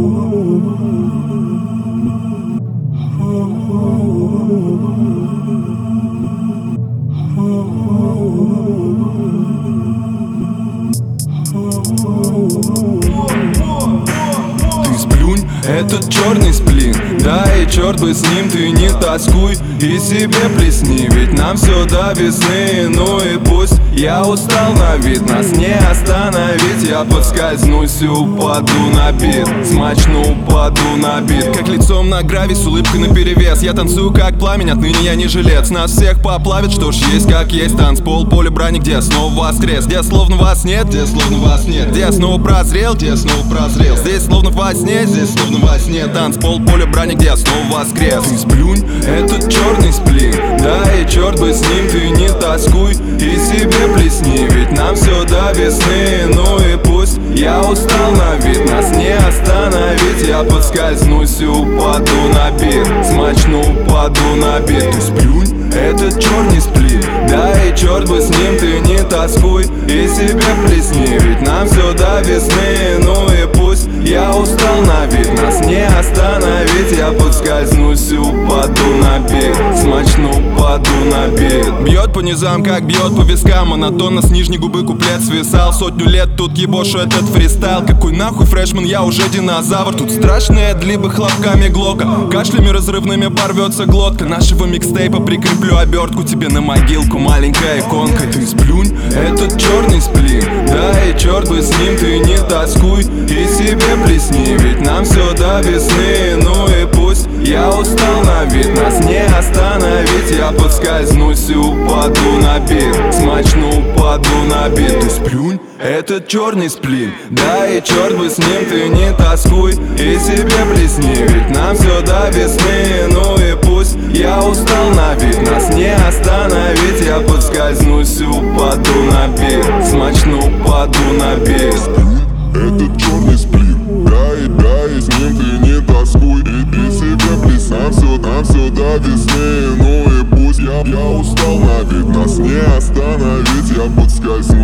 Ты сплюнь, этот черный сплин, да и черт бы с ним, ты не тоскуй и себе плесни, ведь нам все до весны, ну и пусть. Я устал на вид, нас не остановить, я подскользнусь и упаду на бит, смачно упаду на бит. Как лицом на гравий с улыбкой наперевес, я танцую как пламень, отныне я не жилец. Нас всех поплавит, что ж есть как есть, танцпол, поле брани, где снова воскрес, где словно вас нет, где словно вас нет, где снова прозрел, где снова прозрел, здесь словно во сне, здесь словно во сне, танцпол, поле брани, где снова воскрес. Ты сплюнь, этот черный сплин, да и черт бы с ним, ты не тоскуй и себе плесни, ведь нам все до весны, ну и пусть. Я устал на вид, нас не остановить, я подскользнусь и упаду на бит, смачно упаду на бит. Ты сплюнь, этот черный сплин, да и черт бы с ним, ты не тоскуй и себе плесни, ведь нам все до весны, ну и пусть. Я устал на вид, нас не остановить, я подскользнусь и упаду на бит, смачно упаду на бит. Бьет по низам, как бьет по вискам, монотонно с нижней губы куплет свисал. Сотню лет тут ебошу этот фристайл. Какой нахуй фрешман, я уже динозавр. Тут страшные длибы хлопками глока, кашлями разрывными порвется глотка. Нашего микстейпа прикреплю обертку тебе на могилку, маленькая иконка. Ты сплюнь, этот черный сплин, да и черт бы с ним, ты не тоскуй и себе плесни, ведь нам все до весны, ну и пусть. Я устал на вид, нас не остановить, я подскользнусь и упаду на бит, смачно упаду на бит. Ты сплюнь, этот черный сплин, да и черт бы с ним, ты не тоскуй и себе плесни, ведь нам все до весны, ну и пусть. Я устал на вид, нас не остановить, я подскользнусь и упаду на бит, смачно упаду на бит. Этот черный сплин, да и с ним ты не тоскуй и себе плесни, нам все до весны, ну и пусть. Я устал на вид, нас не остановить, я подскользнусь